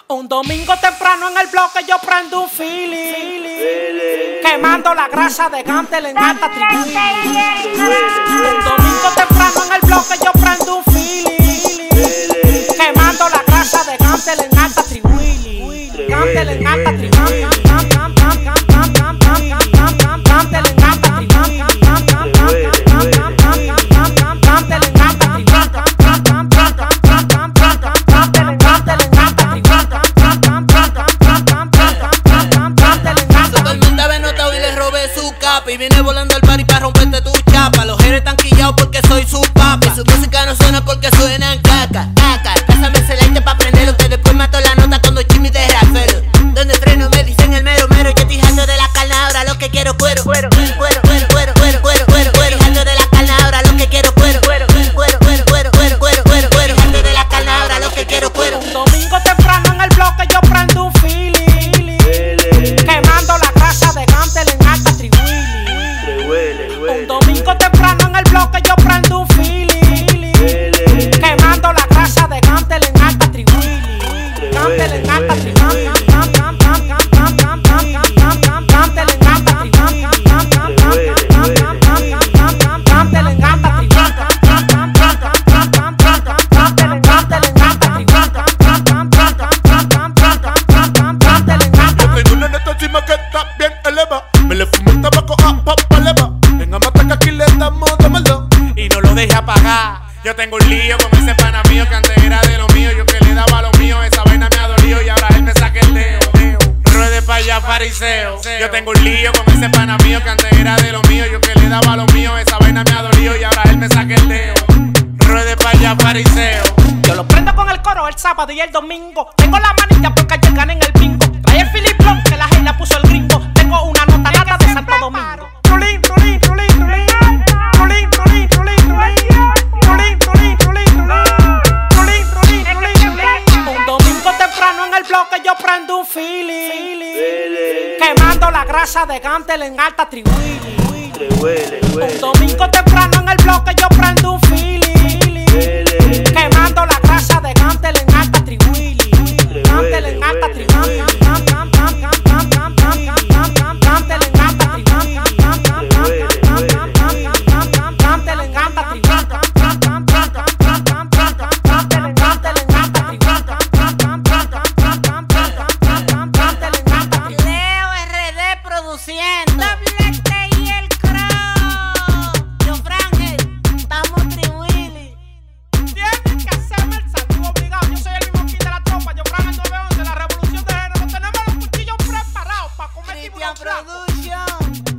Un domingo temprano en el bloque yo prendo un feeling, quemando la grasa de Gantel en alta tribuil. Un domingo temprano en el bloque yo prendo un feeling, quemando la grasa de Gantel en alta tribuil. Gantel en alta tribuil. Y viene volando al party para romperte tu chapa. Los haters están quillados porque soy su papa. Y su música no suena porque suenan caca, caca. Pásame excelente pa' prenderlo, que después mato la nota cuando Jimmy de Rafael. Donde freno me dicen el mero mero. Yo estoy harto de la carne, ahora lo que quiero cuero. Cuero, cuero, cuero, cuero, cuero, cuero, cuero. Estoy harto de la carne, ahora lo que quiero cuero. Cuero, cuero, cuero, cuero, cuero, cuero, cuero, cuero. Estoy harto de la carne, ahora lo que quiero cuero. Un domingo temprano en el bloque yo prendo un feeling, quemando la grasa de Gantel en alta tribuil. Un domingo temprano en el bloque yo prendo un feeling, quemando la grasa de Gantel en alta tribuil. Gantel en alta tribuil. Yo tengo un lío con ese pana mío que antes era de lo mío. Yo que le daba lo mío, esa vaina me ha dolido y ahora él me saca el dedo. Ruede pa' allá, fariseo. Yo tengo un lío con ese pana mío que antes era de lo mío. Yo que le daba lo mío, esa vaina me ha dolido y ahora él me saca el dedo. Ruede pa' allá, fariseo. Yo lo prendo con el coro el sábado y el domingo. Tengo la manilla porque ayer gané en el bingo. Trae el Philip Long que la gente puso el gringo. Tengo una nota nata de Santo Domingo. Rulín, rulín, rulín, rulín. Rulín, rulín, rulín, rulín. Un domingo temprano en el bloque yo prendo un feeling, quemando la grasa de Gantel en alta tribuil. Un domingo temprano en el bloque yo prendo un feeling, quemando la grasa de Gantel en alta tribuil. Gantel en alta tribuil. Production.